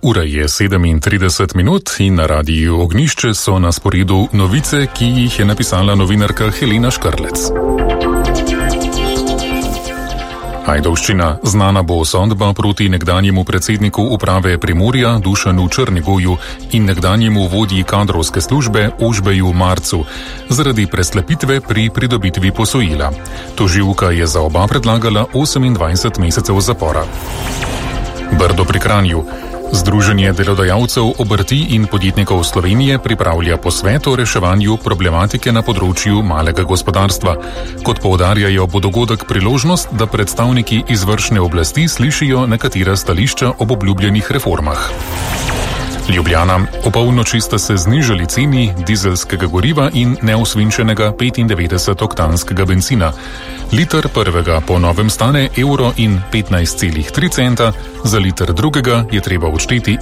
Ura je 37 minut in na radiju Ognjišče so na sporedu novice, ki jih je napisala novinarka Helena Škrlec. Ajdovščina. Znana bo sodba proti nekdanjemu predsedniku uprave Primorja Dušanu Črnigoju in nekdanjemu vodji kadrovske službe Ožbeju Marcu zaradi preslepitve pri pridobitvi posojila. Tožilka je za oba predlagala 28 mesecev zapora. Brdo pri Kranju. Združenje delodajalcev, obrti in podjetnikov Slovenije pripravlja posvet o reševanju problematike na področju malega gospodarstva. Kot poudarjajo, bo dogodek priložnost, da predstavniki izvršne oblasti slišijo nekatera stališča ob obljubljenih reformah. Ljubljana. Opolnoči sta se znižali ceni dizelskega goriva in neosvinčenega 95-oktanskega bencina. Liter prvega po novem stane €15,3, za liter drugega je treba odšteti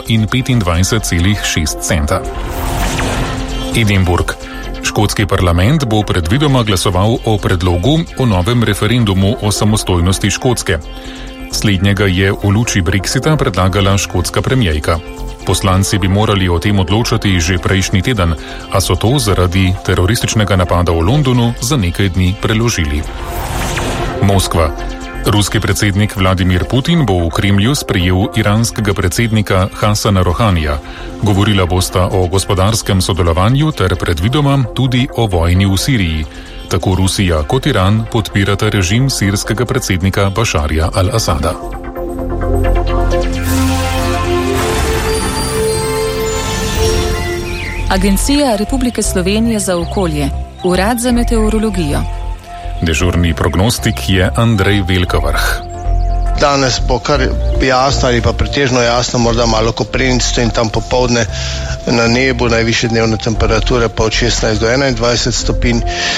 €25,6. Edinburgh. Škotski parlament bo predvidoma glasoval o predlogu o novem referendumu o samostojnosti Škotske. Slednjega je v luči Brexita predlagala škotska premierka. Poslanci bi morali o tem odločati že prejšnji teden, a so to zaradi terorističnega napada v Londonu za nekaj dni preložili. Moskva. Ruski predsednik Vladimir Putin bo v Kremlju sprejel iranskega predsednika Hasana Rohanija. Govorila bosta o gospodarskem sodelovanju ter predvidoma tudi o vojni v Siriji. Tako Rusija kot Iran podpirata režim sirskega predsednika Bašarja al-Asada. Agencija Republike Slovenije za okolje, Urad za meteorologijo. Dežurni prognostik je Andrej Velkavrh. Danes bo kar jasno ali pa pretežno jasno, morda malo kopreničasto in tam popoldne na nebu najvišje dnevne temperature pa od 16 do 21 stopinj.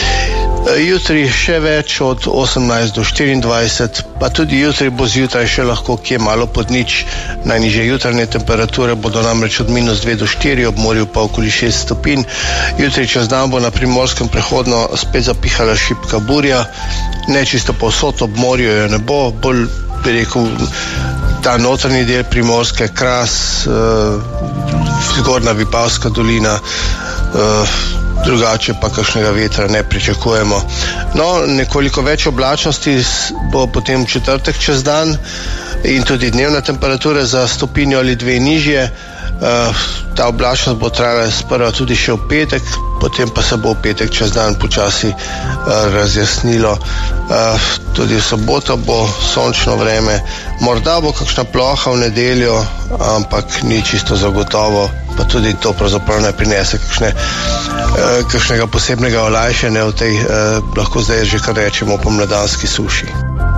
Jutri še več od 18 do 24, pa tudi jutri bo zjutraj še lahko kje malo pod nič. Najnižje jutranje temperature bodo namreč od -2 do 4, ob morju pa okoli 6 stopinj. Jutri čez dan bo na primorskem prehodno spet zapihala šibka burja, ne čisto povsod, ob morju jo ne bo, bolj bi rekel ta notranji del Primorske, Kras, zgornja Vipavska dolina, drugače pa kakšnega vetra ne pričakujemo. No, nekoliko več oblačnosti bo potem četrtek čez dan in tudi dnevna temperatura za stopinjo ali dve nižje. Ta oblačnost bo trajala sprva tudi še v petek, potem pa se bo v petek čez dan počasi razjasnilo. Tudi v soboto bo sončno vreme, morda bo kakšna ploha v nedeljo, ampak ni čisto zagotovo, pa tudi to pravzaprav ne prinese kakšnega posebnega olajšanja v tej, lahko zdaj že kar rečemo, pomladanski suši.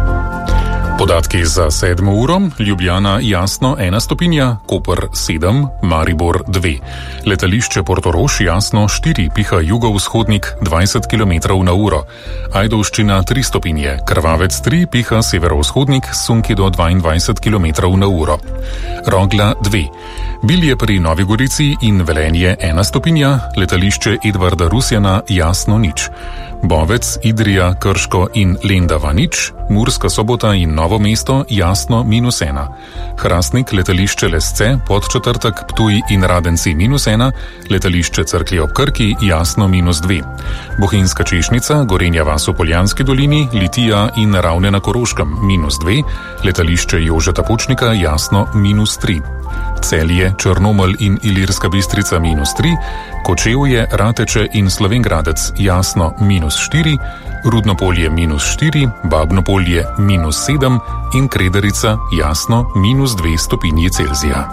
Podatki za 7 uro. Ljubljana jasno 1 stopinja, Koper 7, Maribor 2. Letališče Portorož jasno 4, piha jugovzhodnik 20 km/h. Ajdovščina 3 stopinje, Krvavec 3, piha severovzhodnik, sunki do 22 km/h. Rogla 2. Bilje pri Novi Gorici in Velenje 1 stopinja, letališče Edvarda Rusjana jasno 0. Bovec, Idrija, Krško in Lendava 0, Murska Sobota in Novo mesto jasno -1. Hrastnik, letališče Lesce, Podčetrtek, Ptuj in Radenci -1, letališče Cerklje ob Krki jasno -2. Bohinjska Češnica, Gorenja vas v Poljanski dolini, Litija in Ravne na Koroškem -2, letališče Jožeta Pučnika jasno -3. Celje, Črnomelj in Ilirska Bistrica -3, Kočevje, Rateče in Slovengradec jasno -4, Rudnopolje -4, Babnopolje -7 in Krederica jasno -2 stopinji Celzija.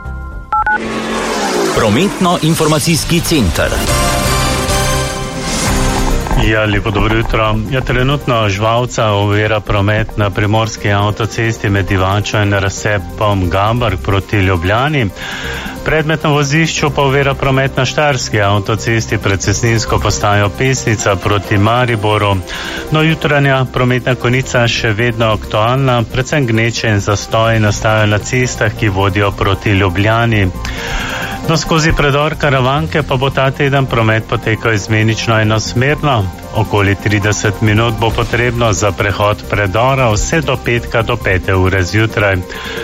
Prometno-informacijski center. Ja, lepo dobro jutro. Trenutno žvalca ovira promet na primorski avtocesti med Divačo in razcepom Gambark proti Ljubljani. Predmetno vozišču pa ovira promet na štajerski avtocesti pred cestninsko postajo Pesnica proti Mariboru. No, jutranja prometna konica še vedno aktualna, predvsem gneče in zastoji nastajajo na cestah, ki vodijo proti Ljubljani. No, skozi predor Karavanke pa bo ta teden promet potekal izmenično enosmerno. Okoli 30 minut bo potrebno za prehod predora, vse do petka do 5. ure zjutraj.